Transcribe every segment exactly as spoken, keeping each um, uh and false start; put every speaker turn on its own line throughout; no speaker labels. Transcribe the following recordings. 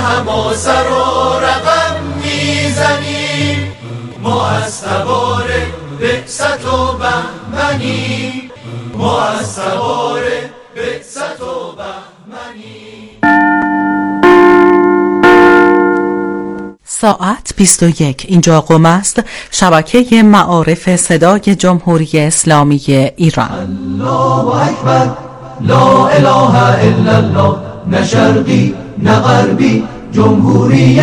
هم و سر و رقم میزنیم، ما از سوار بعثت و بهمنیم، ما از سوار بعثت و بهمنیم.
ساعت بیست و یک. اینجا قم است، شبکه معارف صدای جمهوری اسلامی ایران.
الله اکبر، لا اله الا الله، نه شرقی نه غربی، جمهوری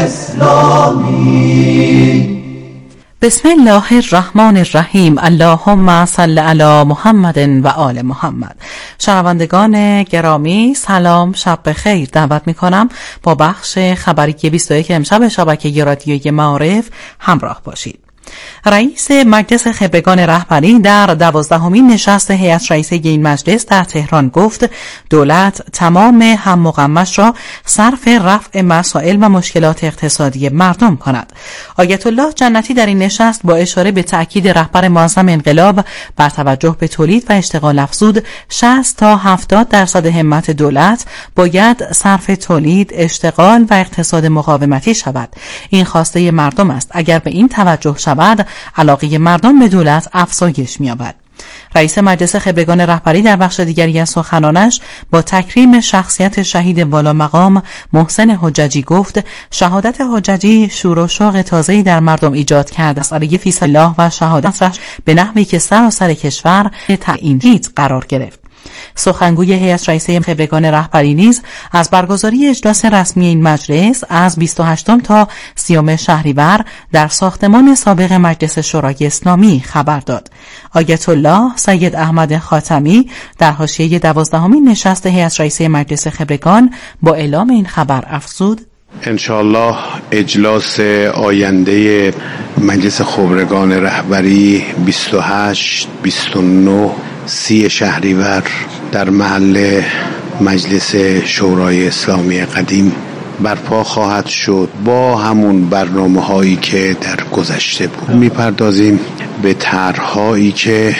اسلامی.
بسم الله الرحمن الرحیم. اللهم صل علی محمد و آل محمد. شنوندگان گرامی سلام، شب بخیر. دعوت میکنم با بخش خبری بیست و یک امشب شبکه رادیویی معارف همراه باشید. رئیس مجلس خبرگان رهبری در دوازدهمین نشست هیئت رئیسه این مجلس در تهران گفت دولت تمام هم و غمش را صرف رفع مسائل و مشکلات اقتصادی مردم کند. آیت الله جنتی در این نشست با اشاره به تأکید رهبر معظم انقلاب بر توجه به تولید و اشتغال افزود شصت تا هفتاد درصد همت دولت باید صرف تولید، اشتغال و اقتصاد مقاومتی شود. این خواسته مردم است. اگر به این توجه شود علاقه مردم به دولت افزایش می‌یابد. رئیس مجلس خبرگان رهبری در بخش دیگری از سخنانش با تکریم شخصیت شهید والا مقام محسن حججی گفت شهادت حججی شور و شوق تازه‌ای در مردم ایجاد کرده است. علی فی الله و شهادتش به نحوی که سراسر کشور تعیین قرار گرفت. سخنگوی هیئت رئیسه خبرگان رهبری نیز از برگزاری اجلاس رسمی این مجلس از بیست و هشتم تا سیوم شهریور در ساختمان سابق مجلس شورای اسلامی خبر داد. آیت الله سید احمد خاتمی در حاشیه دوازدهمین نشست هیئت رئیسه مجلس خبرگان با اعلام این خبر افزود
انشاءالله اجلاس آینده مجلس خبرگان رهبری بیست و هشت، بیست و نه، سی شهریور در محل مجلس شورای اسلامی قدیم برپا خواهد شد با همون برنامه هایی که در گذشته بود. میپردازیم به طرح‌هایی که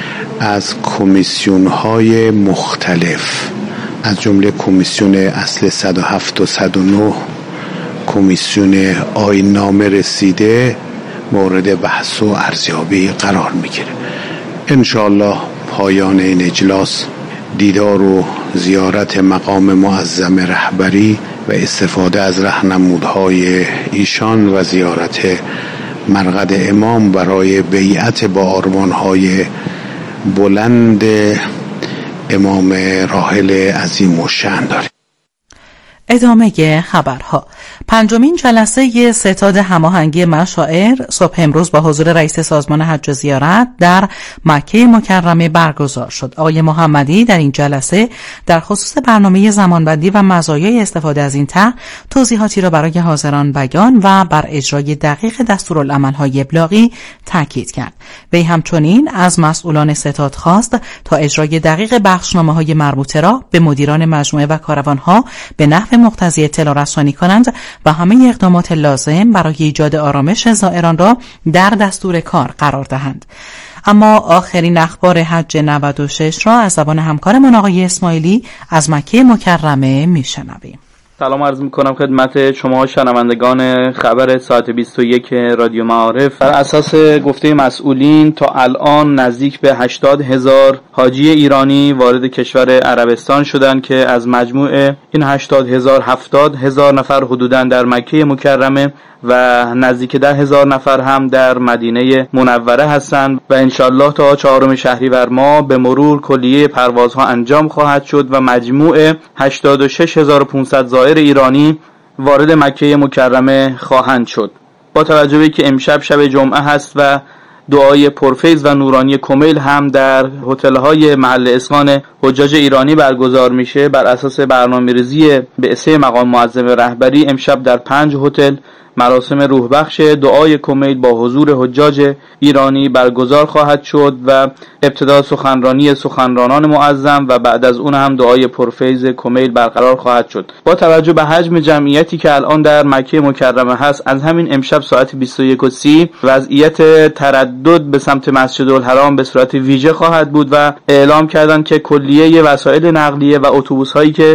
از کمیسیون های مختلف از جمله کمیسیون اصل صد و هفت و صد و نه، کمیسیون آیین‌نامه رسیده مورد بحث و ارزیابی قرار میگیره. انشاءالله پایان این اجلاس دیدار و زیارت مقام معظم رهبری و استفاده از راهنمودهای ایشان و زیارت مرقد امام برای بیعت با آرمانهای بلند امام راحل عظیم الشأن داریم.
ادامه خبرها. پنجمین جلسه ستاد هماهنگی مشاعر صبح امروز با حضور رئیس سازمان حج و زیارت در مکه مکرمه برگزار شد. آقای محمدی در این جلسه در خصوص برنامه زمانبندی و مزایای استفاده از این طرح توضیحاتی را برای حاضران بیان و بر اجرای دقیق دستورالعمل‌های ابلاغی تاکید کرد. وی همچنین از مسئولان ستاد خواست تا اجرای دقیق بخشنامه‌های مربوطه را به مدیران مجموعه و کاروان‌ها به نحو مقتضی اطلاع رسانی کنند و همه اقدامات لازم برای ایجاد آرامش زائران را در دستور کار قرار دهند. اما آخرین اخبار حج نود و شش را از زبان همکارمان آقای اسماعیلی از مکه مکرمه میشنویم.
سلام عرض میکنم خدمت شما شنوندگان خبر ساعت بیست و یک رادیو معارف. بر اساس گفته مسئولین تا الان نزدیک به هشتاد هزار حاجی ایرانی وارد کشور عربستان شدند که از مجموع این هشتاد هزار هفتاد هزار نفر حدوداً در مکه مکرمه و نزدیک ده هزار نفر هم در مدینه منوره هستند و انشالله تا چهارم شهریور ماه به مرور کلیه پروازها انجام خواهد شد و مجموع هشتاد و شش هزار و پانصد زائر ایرانی وارد مکه مکرمه خواهند شد. با توجه به که امشب شب جمعه هست و دعای پرفیض و نورانی کمیل هم در هتل‌های محل اسکان حجاج ایرانی برگزار میشه، بر اساس برنامه‌ریزی بعثه مقام معظم رهبری امشب در پنج هتل مراسم روح بخش دعای کمیل با حضور حجاج ایرانی برگزار خواهد شد و ابتدا سخنرانی سخنرانان معظم و بعد از اون هم دعای پرفیض کمیل برقرار خواهد شد. با توجه به حجم جمعیتی که الان در مکه مکرمه هست، از همین امشب ساعت بیست و یک و سی وضعیت تردد به سمت مسجد الحرام به صورت ویژه خواهد بود و اعلام کردند که کلیه وسایل نقلیه و اتوبوس هایی که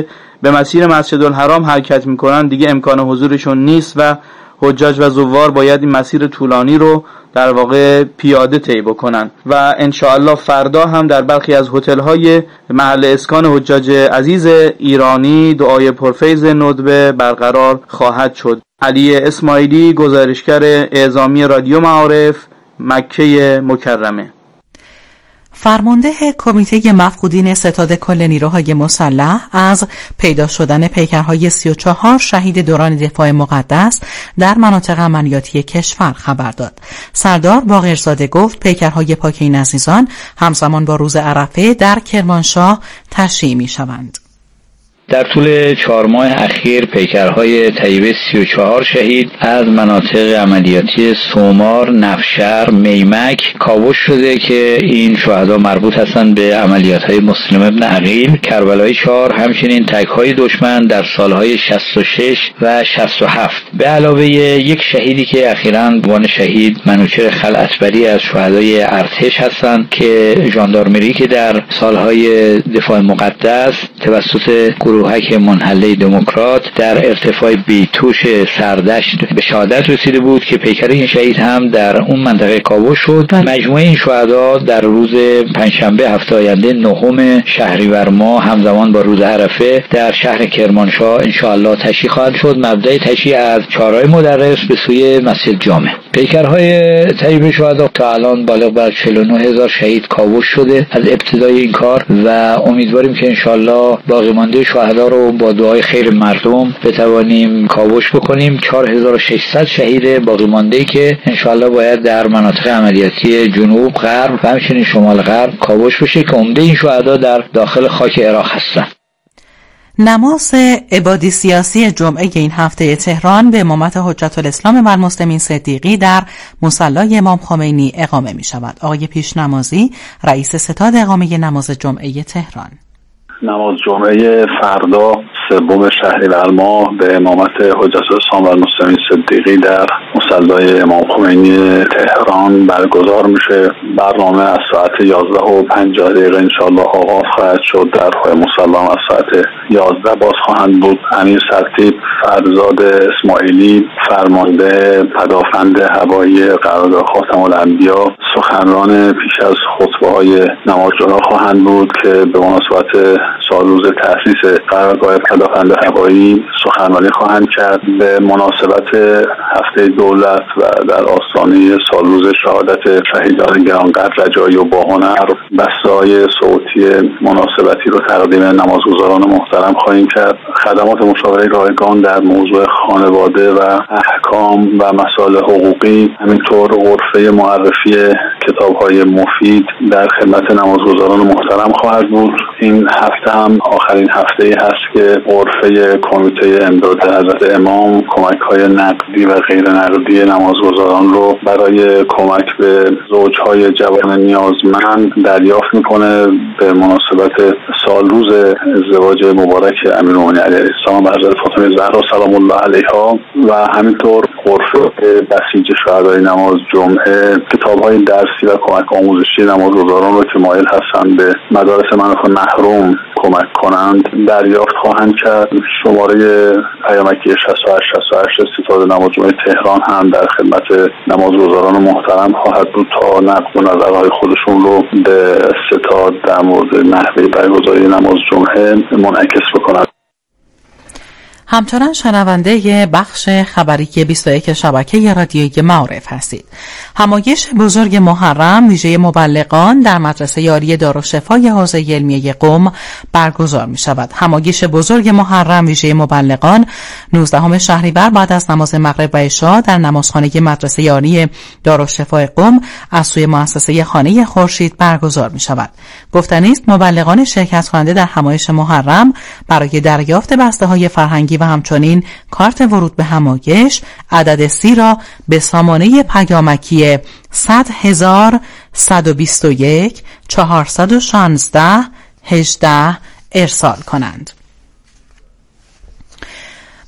به مسیر مسجدالحرام حرکت میکنن دیگه امکان حضورشون نیست و حجاج و زوار باید این مسیر طولانی رو در واقع پیاده طی بکنن و انشاءالله فردا هم در برخی از هتل‌های محل اسکان حجاج عزیز ایرانی دعای پرفیض ندبه برقرار خواهد شد. علی اسماعیلی، گزارشگر اعزامی رادیو معارف، مکه مکرمه.
فرمانده کمیته مفقودین ستاد کل نیروهای مسلح از پیدا شدن پیکرهای سی و چهار شهید دوران دفاع مقدس در مناطق عملیاتی کشور خبر داد. سردار باقرزاده گفت پیکرهای پاک این عزیزان همزمان با روز عرفه در کرمانشاه تشییع می شوند.
در طول چهار ماه اخیر پیکرهای طیبه سی و چهار شهید از مناطق عملیاتی سومار، نفشهر، میمک کاوش شده که این شهدا مربوط هستند به عملیات‌های مسلم ابن عقیل، کربلای چهار، همچنین تک‌های دشمن در سالهای شصت و شش و شصت و هفت. به علاوه یک شهیدی که اخیراً به عنوان شهید منوچهر خلعتبری از شهدای ارتش هستند که ژاندارمری که در سالهای دفاع مقدس توسط گروهک منحله دموکرات در ارتفاع بیتوش سردشت به شهادت رسیده بود که پیکر این شهید هم در اون منطقه کاوش شد. مجموعه این شهدا در روز پنجشنبه هفته آینده نهم شهریور ماه همزمان با روز عرفه در شهر کرمانشاه انشاءالله تشییع خواهد شد. مبدأ تشییع از چهارراه مدرس به سوی مسجد جامع. پیکرهای طیبه شهدا تا الان بالغ بر چهل و نه هزار شهید کاوش شده از ابتدای این کار و امیدواریم که انشاءالله باقی مانده شهدا رو با دعای خیر مردم بتوانیم کاوش بکنیم. چهار هزار و ششصد شهید باقی مانده که انشاءالله باید در مناطق عملیاتی جنوب، غرب و همچنین شمال غرب کاوش بشه که عمده این شهدا در داخل خاک عراق هستند.
نماز عبادی سیاسی جمعه این هفته تهران به امامت حجت الاسلام و المسلمین صدیقی در مصلی امام خمینی اقامه می شود. آقای پیشنمازی، رئیس ستاد اقامه نماز جمعه تهران:
نماز جمعه فردا سوم شهریور ماه به امامت حجت الاسلام و المسلمین صدیقی در مصلی امام خمینی تهران برگزار میشه. برنامه از ساعت یازده و پنجاه دقیقه انشاءالله آغاز خواهد شد. درهای مصلی از ساعت یازده باز خواهند بود. امیر سرتیپ فرزاد اسماعیلی، فرمانده پدافند هوایی قرارگاه خاتم الانبیا، سخنران پیش از خطبه های نماز جمعه خواهند بود که به مناسبت سال روز تأسیس قرارگاه پدافند هوایی سخنرانی خواهند کرد. به مناسبت هفته دولت و در آستانه سال روز شهادت شهیدان گرانقدر رجایی و باهنر بسته‌های صوتی مناسبتی رو تقدیم نمازگزاران محترم خواهیم کرد. خدمات مشاوره رایگان در موضوع خانواده و احکام و مسائل حقوقی، همینطور غرفه معرفی کتاب‌های مفید در خدمت نمازگزاران محترم خواهد بود. این هفته هم آخرین هفته‌ای هست که غرفه کمیته امداد حضرت امام کمک‌های نقدی و غیر نقدی نمازگزاران رو برای کمک به زوج‌های جوان نیازمند دریافت می‌کنه به مناسبت سال روز ازدواج مبارک امیرالمومنین علیه السلام و حضرت فاطمه زهرا سلام الله علیها و همینطور غرفه بسیج شهدای نماز جمعه کتاب‌های درسی و کمک آموزشی نمازگزاران رو که مایل هستند به مدارس مناطق محروم کمک کنند دریافت خواهند کرد. شماره پیامکی شصت و هشت شصت و هشت ستاد نماز جمعه تهران هم در خدمت نمازگزاران محترم خواهد بود تا نقد و نظرهای خودشون رو به ستاد در مورد نحوه برگزاری نماز جمعه منعکس بکنند.
همچنان شنونده بخش خبری بیست و یک شبکه رادیویی معارف هستید. همایش بزرگ محرم ویژه مبلغان در مدرسه یاری دارالشفای حوزه علمیه قم برگزار می شود. همایش بزرگ محرم ویژه مبلغان نوزدهم شهریور بعد از نماز مغرب و عشاء در نمازخانه مدرسه یاری دارالشفای قم از سوی مؤسسه خانه خورشید برگزار می شود. گفتنی است مبلغان شرکت کننده در همایش محرم برای دریافت بسته‌های فرهنگی و همچنین کارت ورود به همایش عدد سی را به سامانه پیامکی صد هزار صد و بیست و یک چهارصد و شانزده هجده ارسال کنند.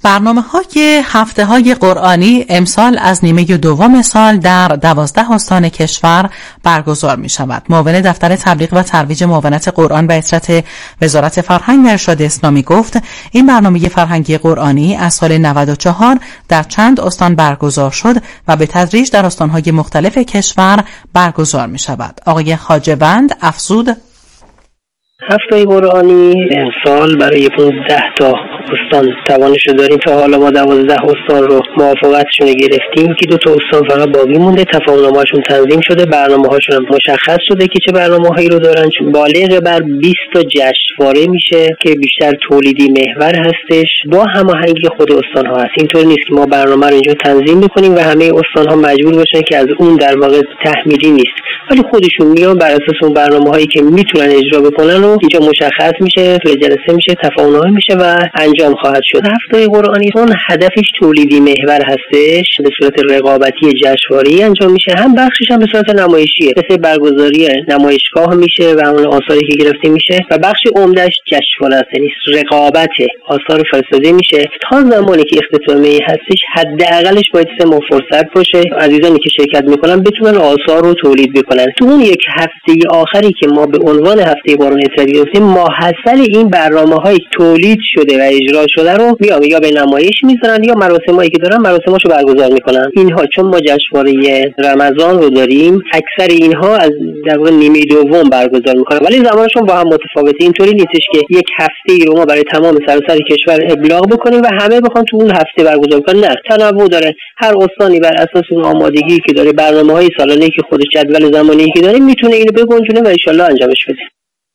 برنامه‌های هفته‌های قرآنی امسال از نیمه دوم سال در دوازده استان کشور برگزار می‌شود. معاون دفتر تبلیغ و ترویج معاونت قرآن و اطلاعات وزارت فرهنگ و ارشاد اسلامی گفت این برنامه فرهنگی قرآنی از سال نود و چهار در چند استان برگزار شد و به تدریج در استان‌های مختلف کشور برگزار می‌شود. آقای خواجه‌وند افزود:
هفته قرآنی امسال برای پانزده تا استان توانش داریم. تا حالا ما دوازده استان رو موافقتشون گرفتیم که دو تا استان فقط باقی مونده، تفاهم‌نامه‌هاشون تنظیم شده، برنامه‌هاشون هم مشخص شده که چه برنامه‌هایی رو دارن. چون بالغ بر بیست تا جشنواره میشه که بیشتر تولیدی محور هستش، با هماهنگی خود استان‌ها هست. اینطور نیست که ما برنامه رو اینجا تنظیم می‌کنیم و همه استان‌ها مجبور باشن که از اون در واقع تحمیلی نیست، ولی خودشون میان بر اساس اون برنامه‌هایی که میتونن اجرا بکنن و اینجا مشخص میشه، تو جلسه میشه، تفاهم‌نامه میشه و انجام خواهد شد. هفته قرآنی اون هدفش تولیدی محور هستش، به صورت رقابتی جشنواره‌ای انجام میشه، هم بخشش هم به صورت نمایشیه، مثل برگزاری نمایشگاه میشه و اون آثاری که گرفته میشه و بخش عمدهش جشنواره است، یعنی رقابت آثار فرستاده میشه. تا زمانی که اختتامیه هستش حداقلش باید سه ماه فرصت باشه، عزیزانی که شرکت میکنن بتونن آثار رو تولید بکنن. تو اون یک هفته آخری که ما به عنوان هفته قرآنی گرفتیم، ماحصل این برنامه‌های تولید شده و اجرا شده رو میام یا به نمایش میذارن یا مراسمایی که دارن مراسماشو برگزار میکنن. اینها چون ما جشنواره رمضان رو داریم، اکثر اینها از در واقع نیمه دوم برگزار میکنن، ولی زمانشون با هم متفاوته. اینطوری نیستش که یک هفته رو ما برای تمام سراسر کشور ابلاغ بکنیم و همه بخوان تو اون هفته برگزار کنن. نه، تنوع داره. هر استانی بر اساس اون آمادگی که داره، برنامه‌های سالانه‌ای که خودش جدول زمانی که داره، میتونه اینو بگنجونه و ان شاءالله انجامش بده.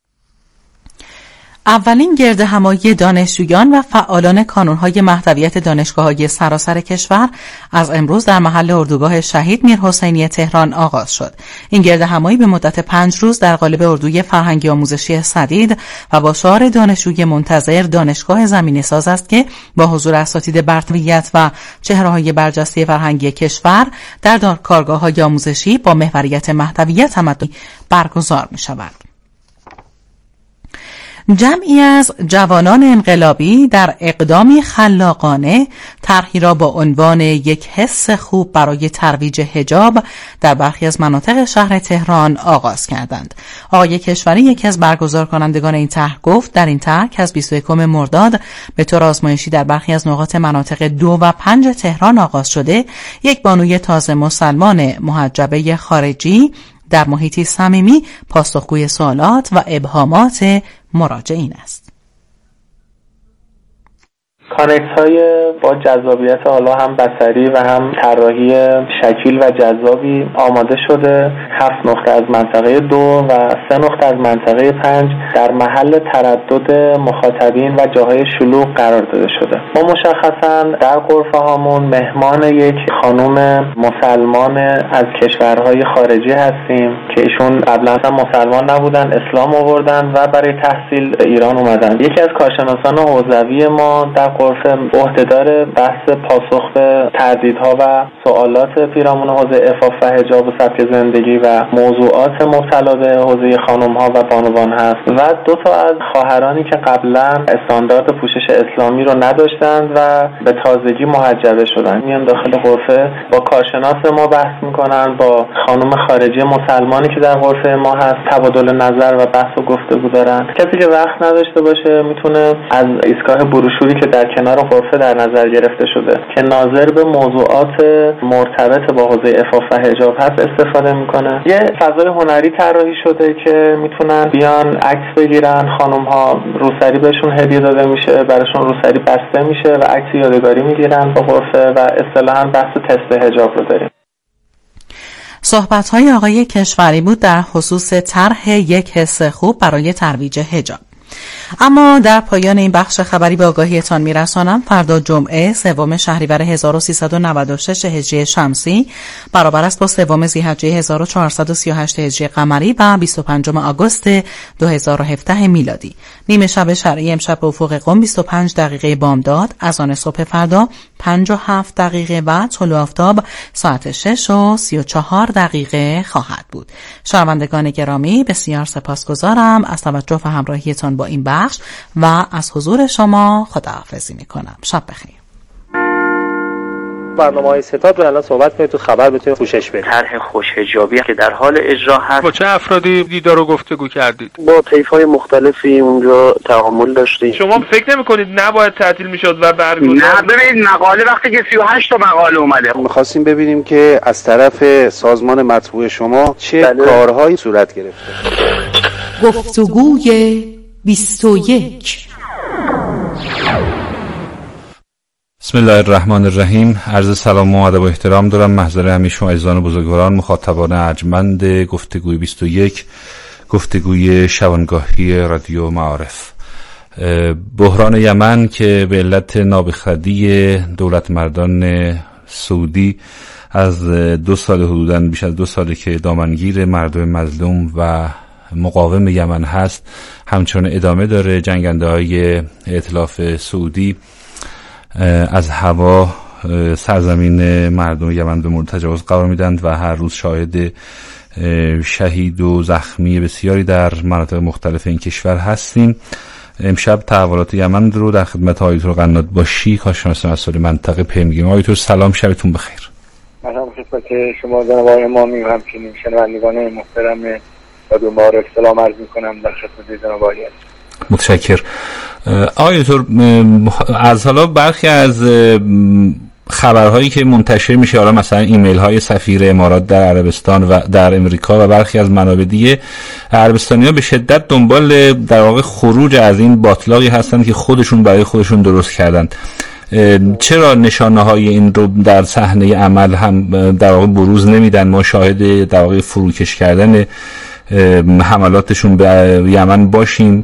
اولین گرد همایی دانشجویان و فعالان کانون‌های محتویت دانشگاه‌های سراسر کشور از امروز در محل اردوگاه شهید میرحسینی تهران آغاز شد. این گرد همایی به مدت پنج روز در قالب اردوی فرهنگی آموزشی سدید و با شعار دانشجوی منتظر دانشگاه زمینه‌ساز است که با حضور اساتید برتریت و چهره‌های برجسته فرهنگی کشور در کارگاه‌های آموزشی با محوریت محتویت تمدنی برگزار می‌شود. جمعی از جوانان انقلابی در اقدامی خلاقانه طرحی را با عنوان یک حس خوب برای ترویج حجاب در برخی از مناطق شهر تهران آغاز کردند. آقای کشوری یکی از برگزار کنندگان این طرح گفت در این طرح که از بیست و یکم مرداد به طور آزمایشی در برخی از نقاط مناطق دو و پنج تهران آغاز شده، یک بانوی تازه مسلمان محجبه خارجی در محیطی صمیمی پاسخگوی سوالات و ابهامات مراجعین است.
کانکس های با جذابیت حالا هم بصری و هم طراحی شکیل و جذابی آماده شده. هفت نقطه از منطقه دو و سه نقطه از منطقه پنج در محل تردد مخاطبین و جاهای شلوغ قرار داده شده. ما مشخصا در غرفه هامون مهمان یک خانم مسلمان از کشورهای خارجی هستیم که ایشون قبلا هم مسلمان نبودن، اسلام آوردن و برای تحصیل ایران اومدن. یکی از کارشناسان حوزوی ما در غرفه عهدهدار بحث پاسخ به تردیدها و سوالات پیرامون حوزه عفاف و حجاب و سبک زندگی و موضوعات مبتلا به حوزه خانم‌ها و بانوان هست و دو تا از خواهرانی که قبلا استاندارد پوشش اسلامی رو نداشتند و به تازگی محجبه شدن میان داخل غرفه با کارشناس ما بحث میکنن، با خانم خارجی مسلمانی که در غرفه ما هست تبادل نظر و بحث و گفتگو دارن. کسی که وقت نداشته باشه میتونه از ایستگاه بروشوری که در کنار غرفه در نظر گرفته شده که ناظر به موضوعات مرتبط با حوزه عفاف و حجاب هست استفاده میکنه. یه فضای هنری طراحی شده که میتونن بیان عکس بگیرن، خانم ها روسری بهشون هدیه داده میشه، براشون روسری بسته میشه و عکس یادگاری میگیرن با غرفه و اصطلاحاً بحث تست حجاب رو داریم.
صحبت‌های آقای کشوری بود در خصوص طرح یک حس خوب برای ترویج حجاب. اما در پایان این بخش خبری به آگاهیتان میرسانم فردا جمعه سوم شهریور هزار و سیصد و نود و شش هجری شمسی برابر است با سوم ذی‌حجه هزار و چهارصد و سی و هشت هجری قمری و بیست و پنجم آگوست دو هزار و هفده میلادی. نیمه شب شرعی امشب به افق قم بیست و پنج دقیقه بامداد، اذان صبح فردا پنج و هفت دقیقه و طلوع آفتاب ساعت شش و سی و چهار دقیقه خواهد بود. شنوندگان گرامی بسیار سپاسگزارم از توجه و همراهیتان با این بخش و از حضور شما خداحافظی میکنم. شب بخیر.
برنامه‌های ستاد رو الان صحبت کنید تو خبر بتونید پوشش بدید.
طرح خوش‌حجابی که در حال اجرا هست.
با چه افرادی دیدار و گفتگو کردید؟
با طیف‌های مختلفی اونجا تعامل داشتیم.
شما فکر نمی‌کنید نباید تعطیل می‌شد و برگزار؟
نه ببینید مقاله وقتی که سی و هشت تا مقاله اومده.
می‌خواستیم ببینیم که از طرف سازمان مطبوع شما چه بله. کارهایی صورت گرفته.
گفتگوی بیست و یک.
بسم الله الرحمن الرحیم. عرض سلام و ادب و احترام دارم محضر همه شما عزیزان و بزرگواران مخاطبان ارجمند گفتگوی بیست و یک، گفتگوی شبانگاهی رادیو معارف. بحران یمن که به علت نابخردی دولت مردان سعودی از دو سال حدوداً بیش از دو ساله که دامنگیر مردم مظلوم و مقاوم یمن هست همچنان ادامه داره. جنگنده های ائتلاف سعودی از هوا سرزمین مردم یمن به مورد تجاوز قرار میدند و هر روز شاهد شهید و زخمی بسیاری در مناطق مختلف این کشور هستیم. امشب تحولات یمن رو در خدمت آیتور قنات باشی، کارشناس مسائل منطقه پی میگیم. آیتور سلام، شبتون بخیر.
سلام خدمت شما جناب آقای امامی و همچنین شنوندگان محترم رادیو معارف سلام عرض میکنم در خدمت جناب آقای.
متشکر. آیتور، از حالا برخی از خبرهایی که منتشر میشه، حالا مثلا ایمیل های سفیر امارات در عربستان و در امریکا و برخی از منابع دیگه، عربستانی‌ها به شدت دنبال در واقع خروج از این باطلاقی هستن که خودشون برای خودشون درست کردن. چرا نشانه های این رو در صحنه عمل هم در واقع بروز نمیدن؟ ما شاهد در واقع فروکش کردن حملاتشون به یمن باشیم.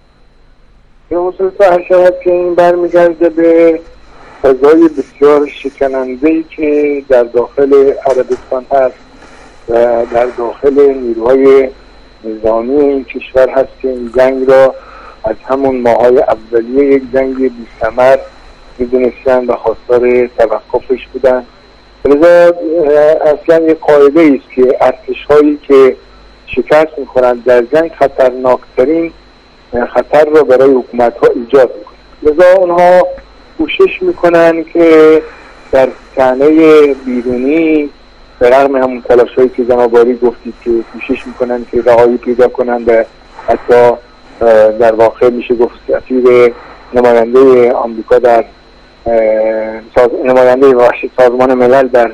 به خصوص هر شاید که این برمیگرده به فضای بسیار شکننده‌ای که در داخل عربستان هست و در داخل نیروهای نظامی این کشور هست که این جنگ را از همون ماهای اولیه یک جنگ بی‌ثمر می‌دونستن و خواستار توقفش بودن. لذا اصلا یک قاعده است که ارتش‌هایی که شکست می‌خورند در جنگ خطرناکترین خطر را برای حکومت‌ها ایجاد می‌کنند. لذا اونها کوشش میکنن که در صحنه بیرونی به رغم همون تلاشایی که جناب عالی گفتید که کوشش میکنن که رهایی پیدا کنن و حتی در واقع میشه گفت سفیر نماینده آمریکا در ساز... نماینده وحش سازمان ملل در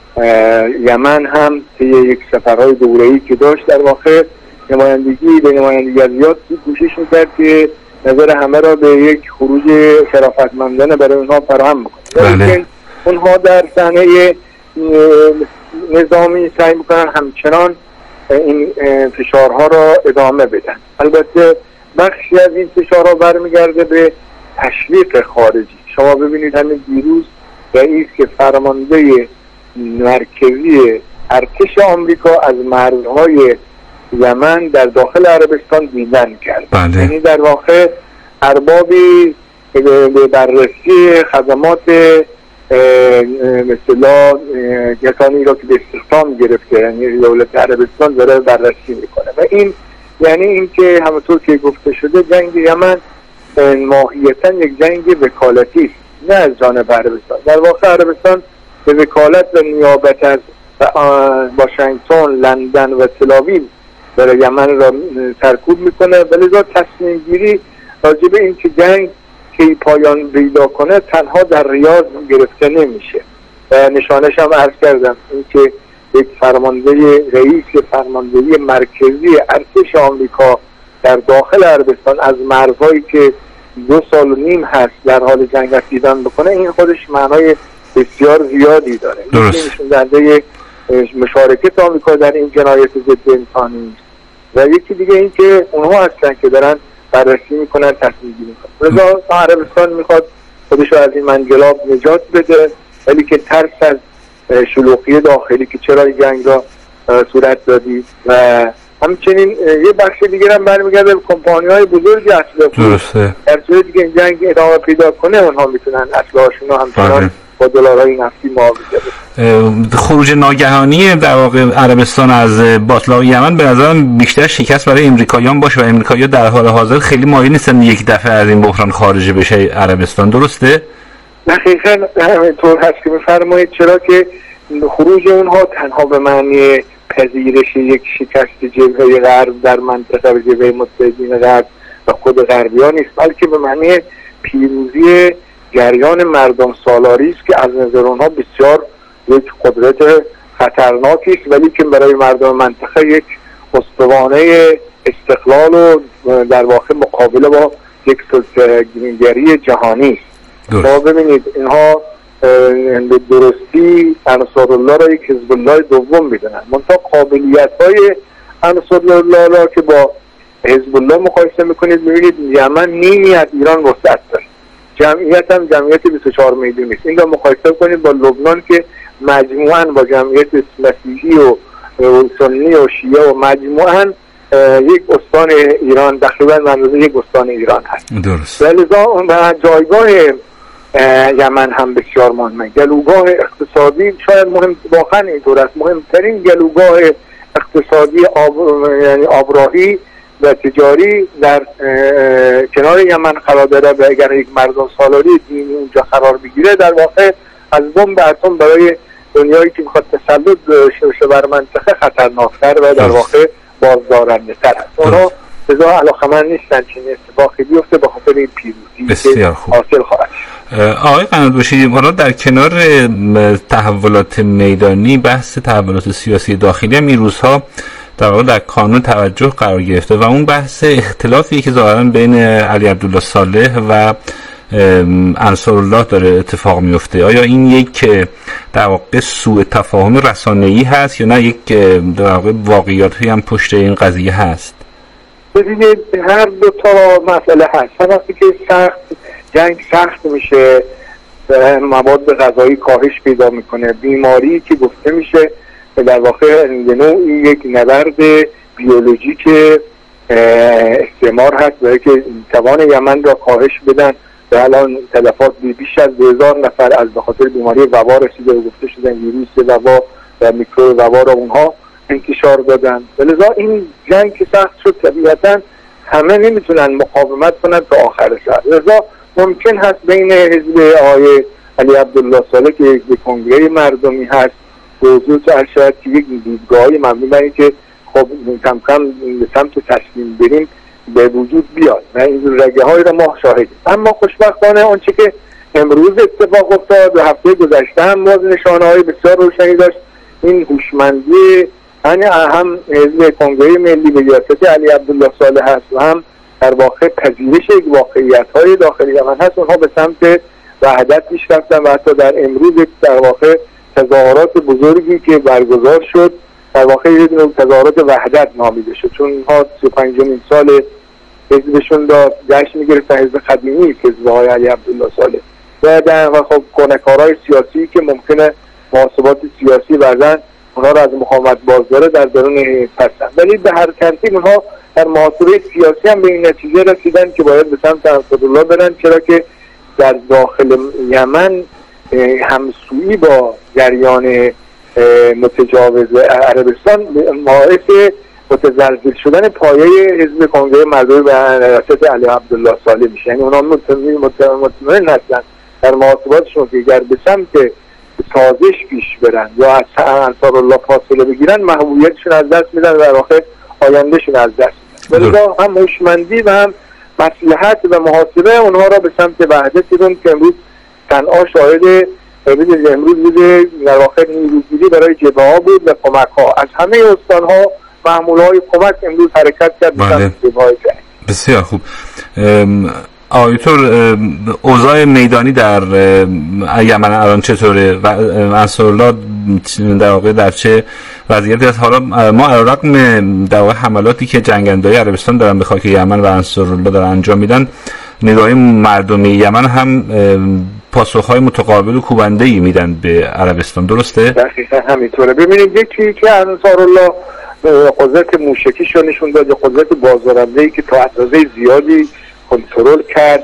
یمن هم طی یک سفرهای دوره‌ای که داشت در واقع نمایندگی به نمایندگی از یاد کوشش میکرد که نظر همه را به یک خروج شرافتمندانه برای اونها فراهم بکنه. لیکن اونها در صحنه نظامی سعی میکنن همچنان این فشارها را ادامه بدن. البته بخشی از این فشارها برمیگرده به تشویق خارجی. شما ببینید همین دیروز رئیس که فرمانده مرکزی ارتش آمریکا از مرزهای یمن در داخل عربستان دیدن کرد. یعنی در واقع اربابی به بررسی خدمات مثلا کسانی را که به استخدام گرفته، یعنی دولت عربستان داره بررسی میکنه و این یعنی این که همونطور که گفته شده جنگ یمن ماهیتا یک جنگ وکالتی است، نه از جانب عربستان. در واقع عربستان به وکالت و نیابت از واشنگتن، لندن و تل‌آویو برای یمن را سرکوب میکنه، ولی لذا تصمیم گیری راجع به این که جنگ که پایان پیدا کنه تنها در ریاض گرفته نمیشه و نشانش هم عرض کردم این که یک فرمانده رئیس فرماندهی مرکزی ارتش آمریکا در داخل عربستان از مرزهایی که دو سال و نیم هست در حال جنگ دیدن بکنه، این خودش معنای بسیار زیادی داره. نشون دهنده مشارکت آمریکا در این جنایت ضد انسانی و یکی دیگه این که اونها هستن که دارن بررسی میکنن، تصمیم گیری میکنن. لذا عربستان میخواد خودش رو از این منجلاب نجات بده، ولی که ترس از شلوغی داخلی که چرا جنگ را صورت دادی و همچنین یه بخش دیگه هم برمیگرده به کمپانی های بزرگی اسلحه. در صورتی که این جنگ ادامه پیدا کنه اونها میتونن اسلحه‌شون رو همچنان با دلارهای نفتی معاوضه بده.
خروج ناگهانی در واقع عربستان از باطلاق یمن به نظرم بیشتر شکست برای امریکاییان باشه و امریکایی‌ها در حال حاضر خیلی مایل نیستن یک دفعه از این بحران خارج بشه عربستان، درسته؟
دقیقا همینطور هست که میفرمایید، چرا که خروج اونها تنها به معنی پذیرش یک شکست جبهه غرب در منطقه و جبهه متحدین غرب و خود غربیان نیست، بلکه به معنی پیروزی جریان مردم سالاری است که از نظر اونها بسیار یک قدرت خطرناکی است، ولی که برای مردم منطقه یک اسطوانه استقلال و در واقع مقابله با یک سلطه‌گری جهانی است. شما ببینید اینها به درستی انصارالله را یک حزب الله دوم میدونن، منتها قابلیت های انصارالله را که با حزب الله مقایسه میکنید میبینید یمن نیمی از ایران وسعت داره، جمعیت هم جمعیت بیست و چهار میلیونی است. این را مقایسه کنید با لبنان که مجموعاً با جمعیت مسیحی و سنی و شیعه و مجموعاً یک استان ایران تقریبا منظور یک استان ایران هست.
درست.
لذا جایگاه یمن هم بسیار مهمه. گلوگاه اقتصادی شاید مهم، واقعا اینطور است، مهمترین گلوگاه اقتصادی آب، یعنی آبراهی و تجاری در کنار یمن قرار داره و اگر یک مردم سالاری دینی اونجا قرار بگیره در واقع از بمب اتم برای دنیایی که میخواد تسلط بشه بر منطقه خطرناکتر و در واقع بازدارنده تر است. اونا بذار علاقمند نیستن چین اتفاقی بیفته به خاطر این پیروزی که حاصل خواهد.
آقای قنات‌باشی، حالا در کنار تحولات میدانی بحث تحولات سیاسی داخلی هم این روزها در واقع در کانون توجه قرار گرفته و اون بحث اختلافی که ظاهراً بین علی عبدالله صالح و انصارالله داره اتفاق میفته. آیا این یک در واقع سوء تفاهم رسانه‌ای هست یا نه یک در واقع واقعیاتی هم پشت این قضیه هست؟
ببینید هر دو تا مسئله هست. وقتی که سخت جنگ سخت میشه، مواد غذایی کاهش پیدا میکنه، بیماری که گفته میشه در واقع به نوعی یک نبرد بیولوژیک استعمار هست برای که توان یمن را کاهش بدن و الان تلفات بیش از دو هزار نفر از به خاطر بیماری وبا رسیده و گفته شدن ویروس وبا و میکروب وبا را اونها انتشار دادن. لذا این جنگ که سخت شد طبیعتا همه نمیتونن مقاومت کنن تا آخر سر. لذا ممکن هست بین حزب آقای علی عبدالله صالح که یک کنگره مردمی هست موضوع تو ارشاد که یک دیدگاهی مبنی بر اینکه خب کم کم به سمت تسلیم بریم به وجود بیاد و این رگه های را ما شاهدیم. اما خوشبختانه آنچه که امروز اتفاق افتاد و هفته گذشته هم باز نشانه های بسیار روشنی داشت، این هوشمندی یعنی هم حزب کنگره ملی به ریاست علی عبدالله صالح هست و هم در واقع پذیرش یک واقعیت های داخلی یمن هست، اونها به سمت وحدت پیش رفتن و حتی در امروز در واقع تظاهرات بزرگی که برگزار شد در واقع یک نوع تظاهرات وحدت نامیده شد، چون اینها سی و پنجمین سال حزبشون را جشن می‌گرفتن. حزب قدیمی است حزب آقای علی عبدالله صالح و در واقع کنه‌کارهای سیاسی که ممکنه محاسبات سیاسی بعضاً اونها را از مقاومت بازداره در درون هستند، ولی به هر ترتیب اونها در محاسبه سیاسی هم به این نتیجه رسیدن که باید به سمت انصارالله برن، چرا که در داخل یمن همسویی با جریان متجاوز عربستان باعث متزلزل شدن پایه حزب کنگره مردمی به ریاست علی عبدالله صالح میشه. یعنی اونا مطمئن هستن در محاسباتشون که اگر به سمت سازش پیش برن یا از انصارالله فاصله بگیرن محبوبیتشون از دست میدن و در واقع آیندهشون از دست میدن. ولی هم هوشمندی و هم مصلحت و محاسبه اونها را به سمت وحدت دیدن که امروز تنها شاهد ببینید امروز بوده در واقع نیروگیری برای جبهه ها بود و کمک ها از همه استان ها معمول های کمک امروز حرکت کرد به سمت جبهه های جنگ.
بسیار خوب. آیتور اوضاع میدانی در یمن الان چطوره و انصارالله در واقع در چه وضعیتی است؟ حالا ما علیرغم در واقع حملاتی که جنگنده‌های عربستان دارن به خاک یمن و انصارالله دارن انجام میدن، نگاه مردمی یمن هم پاسخ‌های متقابل و کوبنده‌ای میدن به عربستان، درسته؟
دقیقاً همینطوره. ببینید یکی که انصارالله قدرت موشکیش رو نشون داد، قدرت بازدارنده‌ای که تا اندازه زیادی کنترل کرد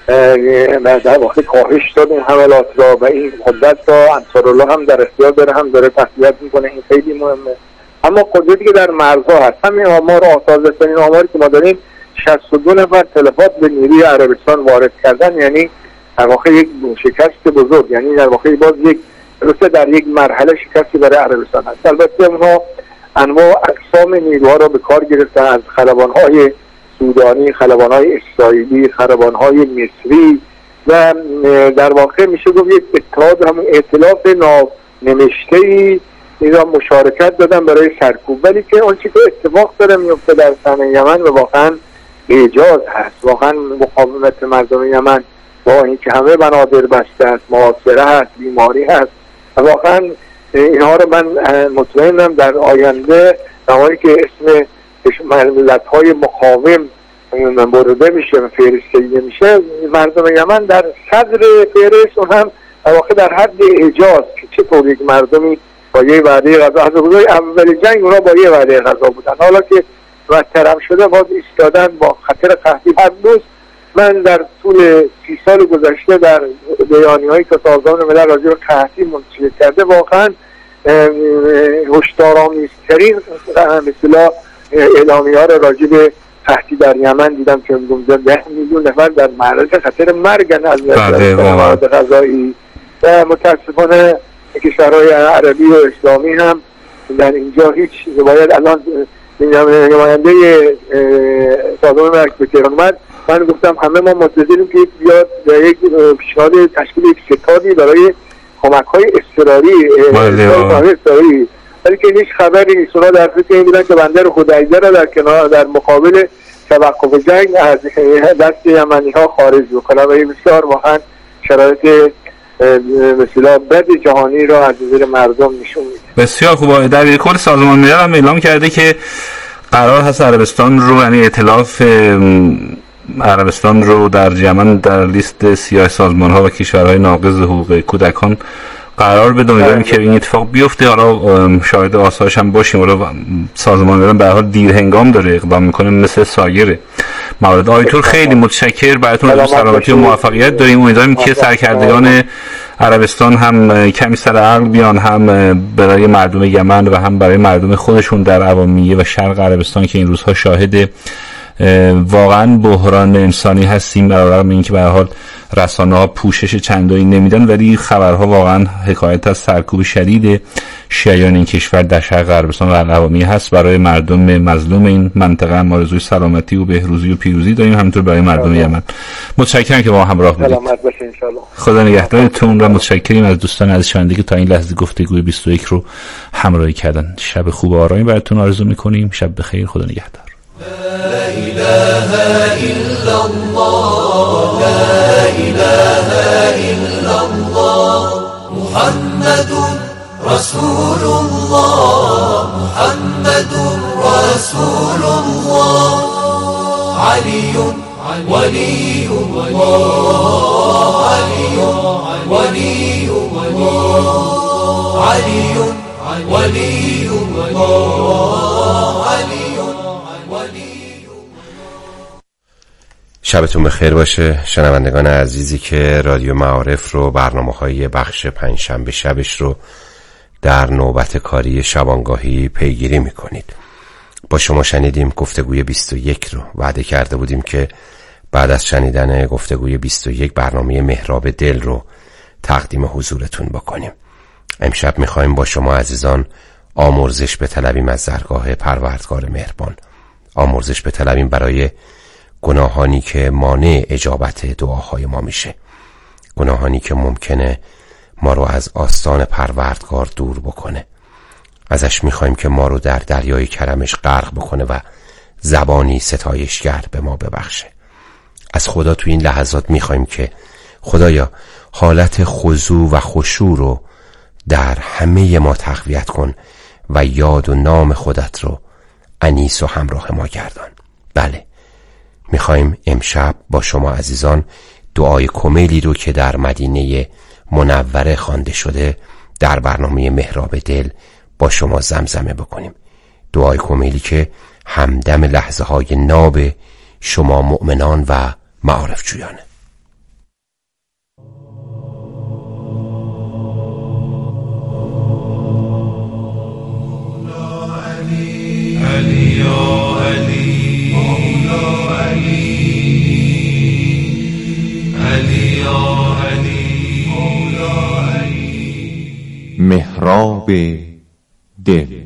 و در واقع کاهش داد این حملات را و این قدرت را انصارالله هم در اختیار داره، هم داره تقویت میکنه. این خیلی مهمه. اما قدرتی که در مرزها هست، همین آمار آتازه ترین آماری که ما داریم شصت و دو نفر تلفات به نیروی عربستان وارد کردن، یعنی در واقع یک شکست بزرگ، یعنی در واقع باز یک درسته در یک مرحله شکستی برای عربستان هست. البته اونها انواع اقسام نیروها را به کار گرفتن، از خلبان‌های سودانی، خلبان‌های اسرائیلی، خلبان‌های مصری و در واقع میشه گفت یک اتحاد، همون ائتلاف نانمشته‌ای اینا مشارکت دادن برای سرکوب. ولی که اون چیزی که اتفاق داره میفته در صحنه یمن و واقعا اعجاز هست، واقعا مقاومت مردم یمن با اینکه همه بنادر بسته است، محاصره هست، بیماری هست، واقعا اینها رو من مطمئنم در آینده زمانی که اسم ملت‌های مقاوم برده میشه و فهرستگی میشه، مردم یمن در صدر فهرست، اون هم در واقع در حد اعجاز که چطور یک مردمی با یه وعده غذا، از روزای اول جنگ اونا با یه وعده غذا بودن، حالا که بدترم شده باز ایستادن با خطر قحطی. هر روز من در طول سی سال گذشته در بیانیه‌هایی که سازمان ملل راجع به قحطی منتشر کرده واقعا هشدارآمیزترین مثلا اعلامیه‌ها را راجع به قحطی در یمن دیدم که میگم ده میلیون نفر در معرض خطر مرگن از مواد غذایی و متاسفانه کشورهای عربی و اسلامی هم در اینجا هیچ باید الان نماینده سازمان ملل به تهران اومد، من گفتم همه ما منتظریم که بیاد یک پیشنهاد تشکیل یک ستادی برای کمک‌های اضطراری اضطراری ولی که هیچ خبری نیست. اونا در فکر این بودن که بندر خدایزه را در کنار در مقابل توقف جنگ از دست یمنی‌ها خارج بکنن و این بسیار واقعا شرایط مثلا بد جهانی را از نظر مردم نشون میده.
بسیار خوب. در کل سازمان ملل هم اعلام کرده که قرار هست عربستان رو، یعنی ائتلاف عربستان رو در یمن در لیست سیاه سازمان‌ها و کشورهای ناقض حقوق کودکان قرار بده. امیدواریم که این اتفاق بیفته. حالا شاهد آثارش هم باشیم. حالا سازمان ملل به هر حال دیر هنگام داره اقدام میکنه مثل سایر موارد. آیتور خیلی متشکر براتون، از سلامتی و موفقیت داریم. امیدواریم که سرکردگان عربستان هم کمی سر عقل بیان، هم برای مردم یمن و هم برای مردم خودشون در عوامیه و شرق عربستان که این روزها شاهد واقعا بحران انسانی هستیم، برابر این که به هر حال رسانه‌ها پوشش چندانی نمیدن، ولی خبرها واقعا حکایت از سرکوب شدید شیعیان این کشور در شرق عربستان و عوامیه هست. برای مردم مظلوم این منطقه هم آرزوی سلامتی و بهروزی و پیروزی داریم، همینطور برای مردم یمن. متشکرم که با ما همراه بودید.
سلامت باشید ان شاء الله.
خدا نگهدارتون و متشکریم از دوستان عزیز شنونده که تا این لحظه گفتگوی بیست و یک رو همراهی کردن. شب خوب و آرامی براتون آرزو می‌کنیم. شب بخیر. خدا نگهدار.
لا إله إلا الله لا إله إلا الله محمد رسول الله محمد رسول الله علي ولي الله علي ولي الله علي ولي الله علي.
شبتون بخیر باشه شنوندگان عزیزی که رادیو معارف رو، برنامه‌های بخش پنجشنبه شبش رو در نوبت کاری شبانگاهی پیگیری میکنید. با شما شنیدیم گفتگوی بیست و یک رو. وعده کرده بودیم که بعد از شنیدن گفتگوی بیست و یک برنامه محراب دل رو تقدیم حضورتون بکنیم. امشب میخوایم با شما عزیزان آمرزش بطلبیم از درگاه پروردگار مهربان. آمرزش بطلبیم برای گناهانی که مانع اجابت دعاهای ما میشه، گناهانی که ممکنه ما رو از آستان پروردگار دور بکنه. ازش میخوایم که ما رو در دریای کرمش غرق بکنه و زبانی ستایشگر به ما ببخشه. از خدا تو این لحظات میخوایم که خدایا حالت خضوع و خشوع رو در همه ما تقویت کن و یاد و نام خودت رو انیس و همراه ما گردان. بله، میخوایم امشب با شما عزیزان دعای کمیلی رو که در مدینه منوره خوانده شده در برنامه محراب دل با شما زمزمه بکنیم. دعای کمیلی که همدم لحظه های ناب شما مؤمنان و معارف جویانه.
علی یا علی مولا علی علی یا
محراب دل.